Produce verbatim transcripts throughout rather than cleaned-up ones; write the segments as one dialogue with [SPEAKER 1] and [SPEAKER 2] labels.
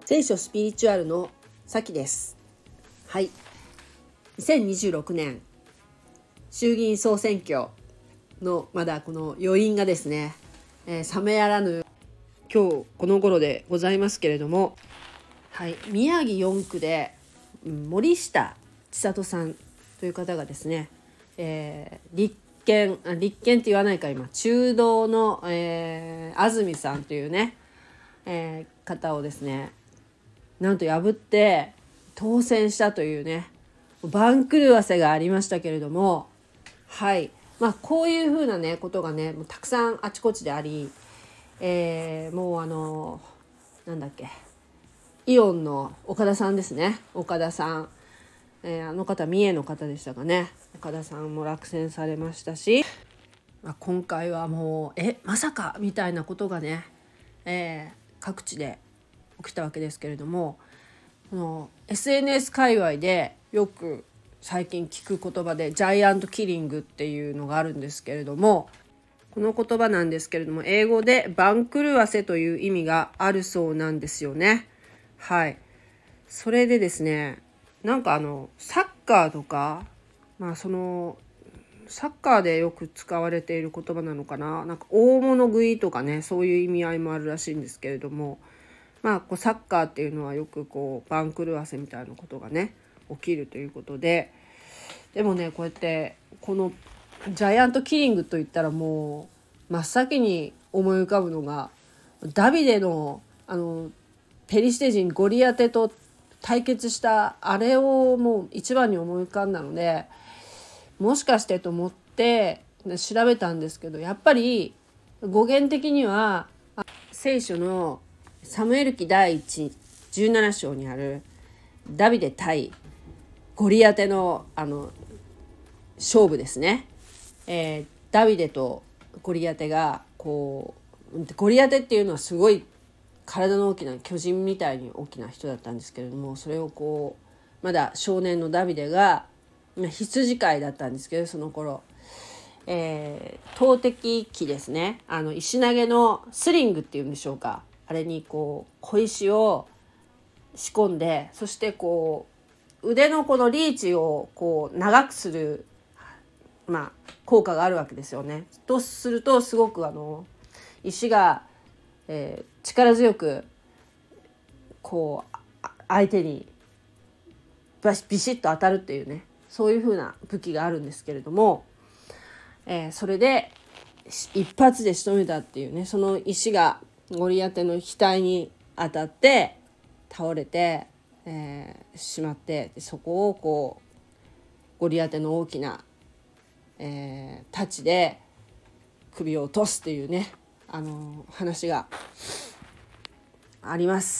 [SPEAKER 1] 聖書スピリチュアルのさきです。はい、にせんにじゅうろくねん衆議院総選挙のまだこの余韻がですね、えー、冷めやらぬ今日この頃でございますけれども、はい、宮城よんくで、うん、森下千里さんという方がですね、えー、立憲あ立憲って言わないか今中道の、えー、安住さんというね、えー、方をですねなんと破って当選したというね番狂わせがありましたけれども、はいまあこういうふうなねことがねもうたくさんあちこちであり、えー、もうあのなんだっけイオンの岡田さんですね岡田さん、えー、あの方三重の方でしたかね。岡田さんも落選されましたし、まあ、今回はもうえまさかみたいなことがね、えー、各地で起きたわけですけれども、この エスエヌエス 界隈でよく最近聞く言葉でジャイアントキリングっていうのがあるんですけれども、この言葉なんですけれども英語で番狂わせという意味があるそうなんですよね。はい、それでですねなんかあのサッカーとかまあそのサッカーでよく使われている言葉なのかな、なんか大物食いとかねそういう意味合いもあるらしいんですけれども、まあこうサッカーっていうのはよくこう番狂わせみたいなことがね起きるということで、でもねこうやってこのジャイアントキリングといったらもう真っ先に思い浮かぶのがダビデのあのペリシテ人ゴリアテと対決したあれをもう一番に思い浮かんだので、もしかしてと思って調べたんですけど、やっぱり語源的には聖書のサムエル記第一じゅうなな章にあるダビデ対ゴリアテのあの勝負ですね。えー、ダビデとゴリアテがこうゴリアテっていうのはすごい体の大きな巨人みたいに大きな人だったんですけれども、それをこうまだ少年のダビデが羊飼いだったんですけど、その頃、えー、投擲機ですね、あの石投げのスリングっていうんでしょうか、あれにこう小石を仕込んで、そしてこう腕のこのリーチをこう長くする、まあ、効果があるわけですよね。とするとすごくあの石が、えー、力強くこう相手にビシッと当たるっていうね、そういう風な武器があるんですけれども、えー、それで一発で仕留めたっていうね、その石がゴリアテの額に当たって倒れて、えー、しまって、そこをこうゴリアテの大きな、えー、太刀で首を落とすっていうね、あのー、話があります。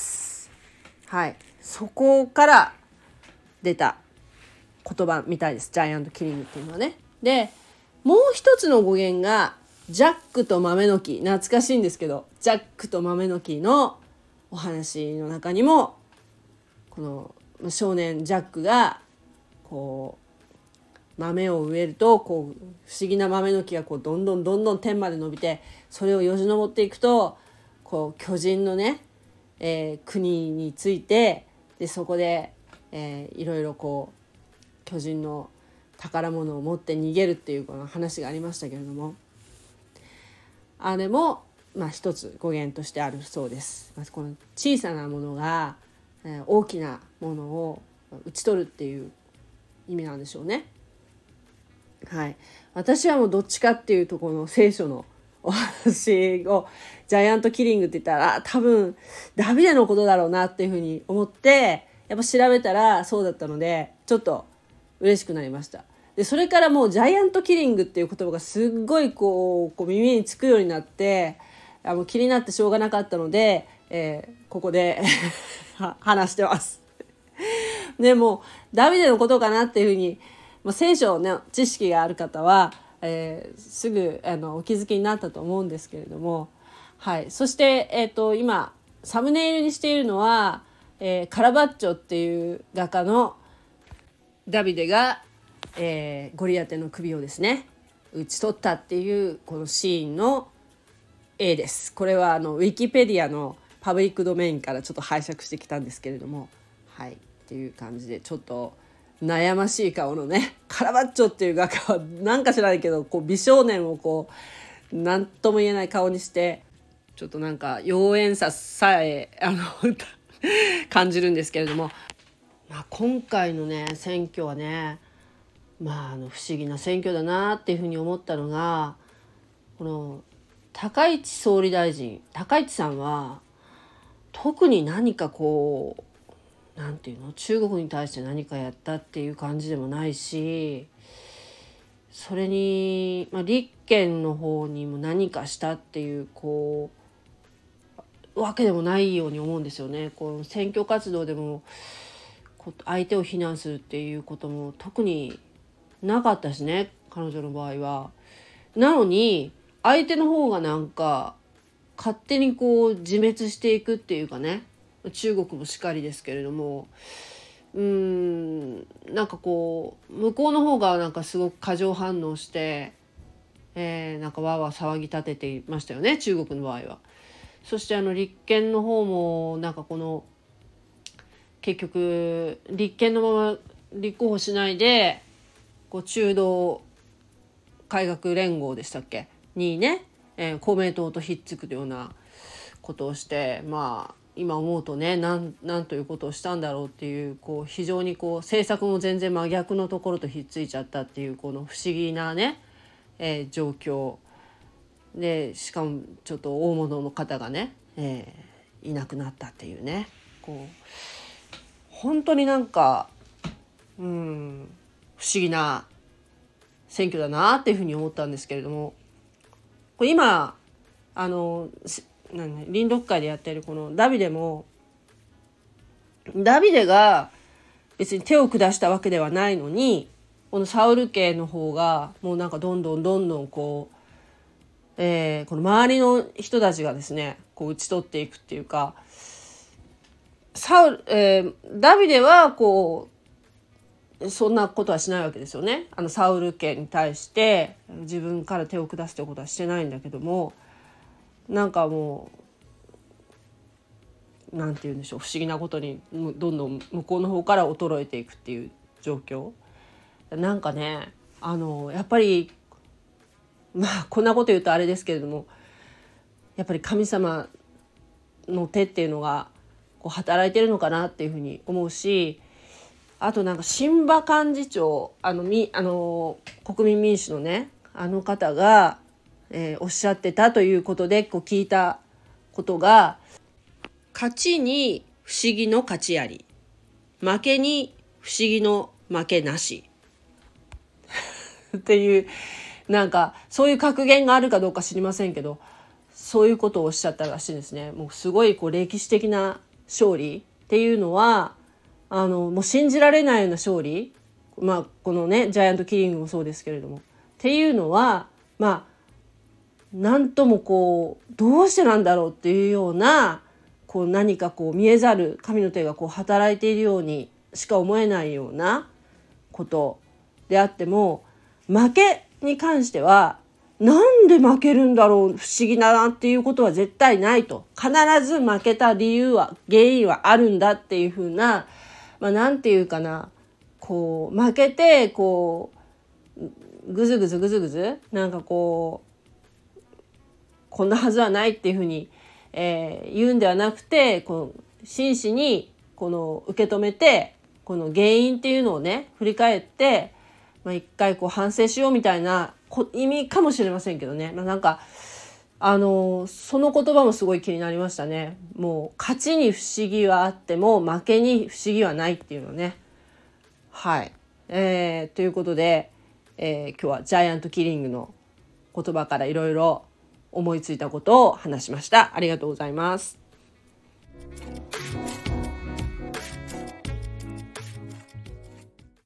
[SPEAKER 1] はい、そこから出た言葉みたいです、ジャイアントキリングっていうのはね。でもう一つの語源がジャックと豆の木、懐かしいんですけどジャックと豆の木のお話の中にもこの少年ジャックがこう豆を植えるとこう不思議な豆の木がこうどんどんどんどん天まで伸びて、それをよじ登っていくとこう巨人のね、えー、国について、でそこで、えー、いろいろこう巨人の宝物を持って逃げるっていうこの話がありましたけれども、あれもまあ一つ語源としてあるそうです。まずこの小さなものが、えー、大きなものを打ち取るっていう意味なんでしょうね。はい、私はもうどっちかっていうとこの聖書のお話をジャイアントキリングって言ったら多分ダビデのことだろうなっていうふうに思ってやっぱ調べたらそうだったのでちょっと嬉しくなりました。でそれからもうジャイアントキリングっていう言葉がすっごいこう、こう耳につくようになってあの気になってしょうがなかったので、えー、ここで話してますでもダビデのことかなっていうふうにもう聖書の知識がある方は、えー、すぐあのお気づきになったと思うんですけれども、はい、そして、えーと、今サムネイルにしているのは、えー、カラバッチョっていう画家のダビデが、えー、ゴリアテの首をですね打ち取ったっていうこのシーンの絵です。これはあのウィキペディアの、 パブリックドメインからちょっと拝借してきたんですけれども、はいっていう感じで、ちょっと悩ましい顔のねカラバッチョっていう画家はなんか知らないけどこう美少年をこう何とも言えない顔にして、ちょっとなんか妖艶ささえあの感じるんですけれども、まあ、今回のね選挙はね、まあ、あの不思議な選挙だなっていうふうに思ったのが、この高市総理大臣、高市さんは特に何かこうなんていうの、中国に対して何かやったっていう感じでもないし、それに、まあ、立憲の方にも何かしたっていうこうわけでもないように思うんですよね。こう選挙活動でも相手を非難するっていうことも特になかったしね、彼女の場合は。なのに相手の方がなんか勝手にこう自滅していくっていうかね、中国もしかりですけれども、うーんなんかこう向こうの方がなんかすごく過剰反応して、えー、なんかわーわー騒ぎ立てていましたよね、中国の場合は。そしてあの立憲の方もなんかこの結局立憲のまま立候補しないでこう中道改革連合でしたっけにね、えー、公明党とひっつくようなことをして、まあ今思うとね、なんなんということをしたんだろうっていう、こう非常にこう政策も全然真逆のところとひっついちゃったっていうこの不思議なね、えー、状況で、しかもちょっと大物の方がね、えー、いなくなったっていうね、こう本当になんかうん不思議な選挙だなっていうふうに思ったんですけれども、これ今あのなん臨読会でやってるこのダビデも、ダビデが別に手を下したわけではないのに、このサウル家の方がもうなんかどんどんどんどんこう、えー、この周りの人たちがですねこう打ち取っていくっていうか、サウル、えー、ダビデはこうそんなことはしないわけですよね。あのサウル家に対して自分から手を下すということはしてないんだけども、なんかもうなんて言うんでしょう、不思議なことにどんどん向こうの方から衰えていくっていう状況。なんかね、あのやっぱりまあこんなこと言うとあれですけれども、やっぱり神様の手っていうのがこう働いてるのかなっていうふうに思うし、あとなんか新馬幹事長、あのみあの国民民主のねあの方が、えー、おっしゃってたということでこう聞いたことが、勝ちに不思議の勝ちあり、負けに不思議の負けなしっていう、なんかそういう格言があるかどうか知りませんけど、そういうことをおっしゃったらしいですね。もうすごいこう歴史的な勝利っていうのはあのもう信じられないような勝利、まあこのねジャイアントキリングもそうですけれどもっていうのは、まあなんともこうどうしてなんだろうっていうような、こう何かこう見えざる神の手がこう働いているようにしか思えないようなことであっても、負けに関してはなんで負けるんだろう、不思議だなっていうことは絶対ないと、必ず負けた理由は原因はあるんだっていうふうな、まあ、なんていうかな、こう負けてこうぐずぐずぐずぐずなんかこうこんなはずはないっていうふうに、えー、言うんではなくて、この真摯にこの受け止めて、この原因っていうのをね振り返って、まあ、一回こう反省しようみたいな意味かもしれませんけどね、まあ、なんかあのその言葉もすごい気になりましたね。もう勝ちに不思議はあっても負けに不思議はないっていうのね。はい、えー、ということで、えー、今日はジャイアントキリングの言葉からいろいろ思いついたことを話しました。ありがとうございます。